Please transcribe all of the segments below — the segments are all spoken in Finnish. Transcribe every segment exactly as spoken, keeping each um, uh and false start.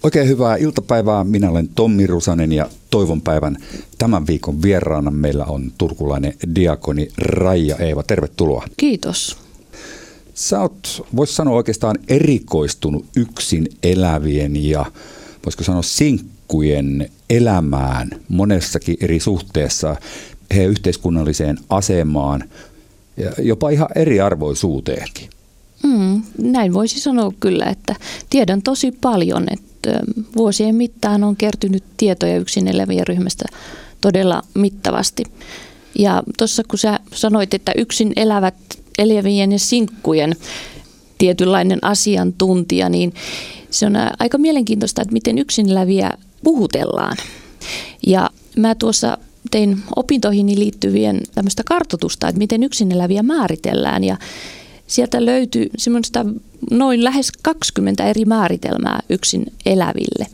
Oikein hyvää iltapäivää. Minä olen Tommi Rusanen ja toivon päivän tämän viikon vieraana meillä on turkulainen diakoni Raija Eeva. Tervetuloa. Kiitos. Sä oot, vois sanoa oikeastaan erikoistunut yksin elävien ja voisiko sanoa sinkkujen elämään monessakin eri suhteessa, heidän yhteiskunnalliseen asemaan ja jopa ihan eriarvoisuuteenkin. Mm, näin voisi sanoa kyllä, että tiedän tosi paljon, että vuosien mittaan on kertynyt tietoja yksin elävien ryhmästä todella mittavasti. Ja tuossa kun sä sanoit, että yksin elävät elävien ja sinkkujen tietynlainen asiantuntija, niin se on aika mielenkiintoista, että miten yksin eläviä puhutellaan. Ja mä tuossa tein opintoihin liittyvien tämmöistä kartoitusta, että miten yksin eläviä määritellään ja sieltä löytyi semmoista noin lähes kaksikymmentä eri määritelmää yksin eläville.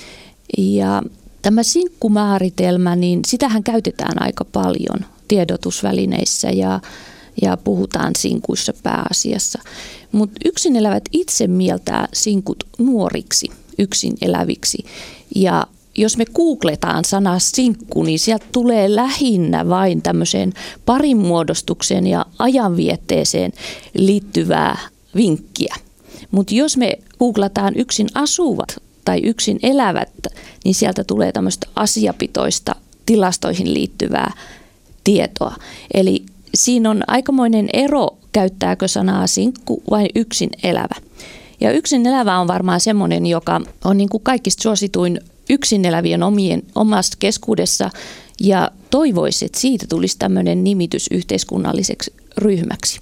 Ja tämä sinkkumääritelmä, niin sitähän käytetään aika paljon tiedotusvälineissä ja, ja puhutaan sinkuissa pääasiassa. Mutta yksin elävät itse mieltää sinkut nuoriksi yksin eläviksi. Ja jos me googletaan sanaa sinkku, niin sieltä tulee lähinnä vain tämmöiseen parinmuodostukseen ja ajanvietteeseen liittyvää vinkkiä. Mutta jos me googlataan yksin asuvat tai yksin elävät, niin sieltä tulee tämmöistä asiapitoista tilastoihin liittyvää tietoa. Eli siinä on aikamoinen ero, käyttääkö sanaa sinkku vai yksin elävä. Ja yksin elävä on varmaan semmoinen, joka on niin kuin kaikista suosituin yksin elävien omien, omassa keskuudessa ja toivoisi, että siitä tulisi tämmöinen nimitys yhteiskunnalliseksi ryhmäksi.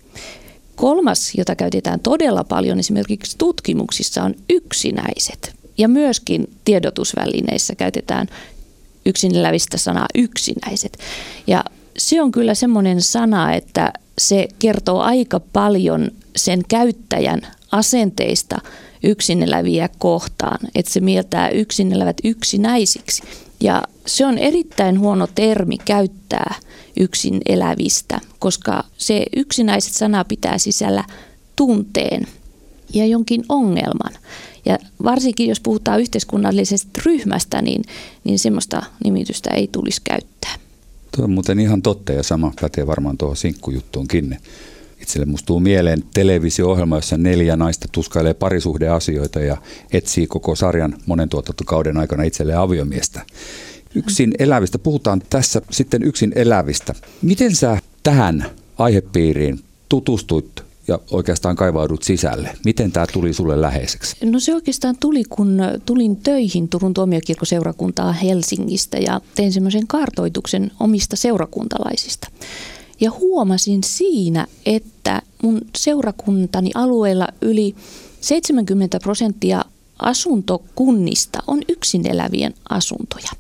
Kolmas, jota käytetään todella paljon esimerkiksi tutkimuksissa, on yksinäiset. Ja myöskin tiedotusvälineissä käytetään yksin elävistä sanaa yksinäiset. Ja se on kyllä semmoinen sana, että se kertoo aika paljon sen käyttäjän asenteista yksin eläviä kohtaan, että se mieltää yksin elävät yksinäisiksi. Ja se on erittäin huono termi käyttää yksin elävistä, koska se yksinäiset sana pitää sisällä tunteen ja jonkin ongelman. Ja varsinkin jos puhutaan yhteiskunnallisesta ryhmästä, niin, niin semmoista nimitystä ei tulisi käyttää. Tuo on muuten ihan totta ja sama pätee varmaan tuohon sinkkujuttuunkin. Itselle musta tuu mieleen televisio-ohjelma, jossa neljä naista tuskailee parisuhdeasioita ja etsii koko sarjan monen tuotantokauden aikana itselleen aviomiestä. Yksin elävistä. Puhutaan tässä sitten yksin elävistä. Miten sä tähän aihepiiriin tutustuit ja oikeastaan kaivaudut sisälle? Miten tämä tuli sulle läheiseksi? No se oikeastaan tuli, kun tulin töihin Turun tuomiokirkkoseurakuntaan Helsingistä ja tein semmoisen kartoituksen omista seurakuntalaisista. Ja huomasin siinä, että mun seurakuntani alueella yli seitsemänkymmentä prosenttia asuntokunnista on yksin elävien asuntoja.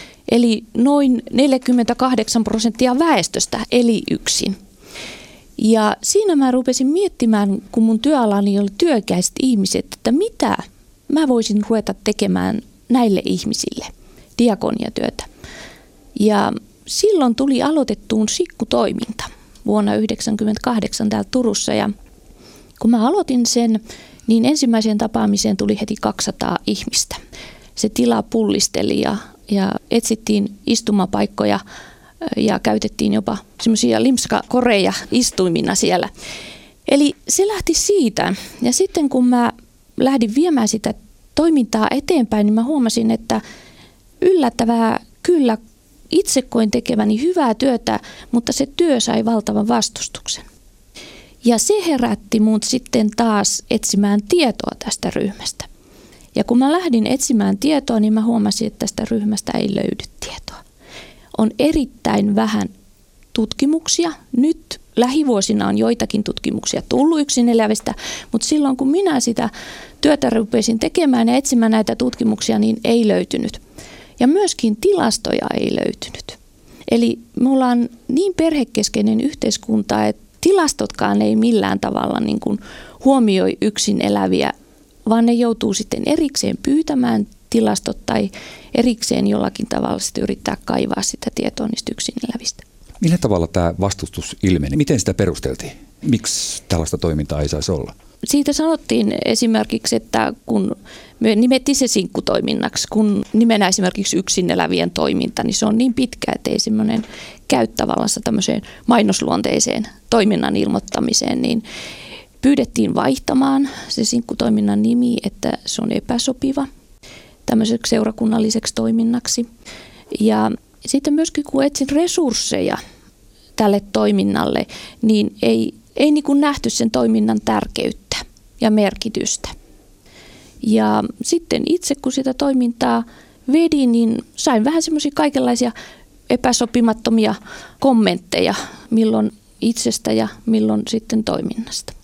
Eli noin neljäkymmentäkahdeksan prosenttia väestöstä eli yksin. Ja siinä mä rupesin miettimään, kun mun työalani oli työikäiset ihmiset, että mitä mä voisin ruveta tekemään näille ihmisille diakoniatyötä. Ja silloin tuli aloitettuun sikkutoiminta vuonna yhdeksänkymmentäkahdeksan täällä Turussa ja kun mä aloitin sen, niin ensimmäiseen tapaamiseen tuli heti kaksisataa ihmistä. Se tila pullisteli ja, ja etsittiin istumapaikkoja ja käytettiin jopa semmoisia limskakoreja istuimina siellä. Eli se lähti siitä ja sitten kun mä lähdin viemään sitä toimintaa eteenpäin, niin mä huomasin, että yllättävää kyllä itse koin tekeväni hyvää työtä, mutta se työ sai valtavan vastustuksen. Ja se herätti mut sitten taas etsimään tietoa tästä ryhmästä. Ja kun mä lähdin etsimään tietoa, niin mä huomasin, että tästä ryhmästä ei löydy tietoa. On erittäin vähän tutkimuksia. Nyt lähivuosina on joitakin tutkimuksia tullut yksin elävistä, mutta silloin kun minä sitä työtä rupesin tekemään ja etsimään näitä tutkimuksia, niin ei löytynyt. Ja myöskin tilastoja ei löytynyt. Eli me ollaan niin perhekeskeinen yhteiskunta, että tilastotkaan ei millään tavalla niin kuin huomioi yksin eläviä, vaan ne joutuu sitten erikseen pyytämään tilastot tai erikseen jollakin tavalla sitten yrittää kaivaa sitä tietoa niistä yksin elävistä. Millä tavalla tämä vastustus ilmeni? Miten sitä perusteltiin? Miksi tällaista toimintaa ei saisi olla? siitä sanottiin esimerkiksi, että kun me nimettiin se sinkkutoiminnaksi, kun nimenä esimerkiksi yksin elävien toiminta, niin se on niin pitkä, että ei semmoinen käy tavallaan tämmöiseen mainosluonteiseen toiminnan ilmoittamiseen, niin pyydettiin vaihtamaan se sinkkutoiminnan nimi, että se on epäsopiva tämmöiseksi seurakunnalliseksi toiminnaksi. Ja sitten myöskin kun etsin resursseja tälle toiminnalle, niin ei, ei niin kuin nähty sen toiminnan tärkeyttä ja merkitystä. Ja sitten itse kun sitä toimintaa vedin, niin sain vähän semmoisia kaikenlaisia epäsopimattomia kommentteja, milloin itsestä ja milloin sitten toiminnasta.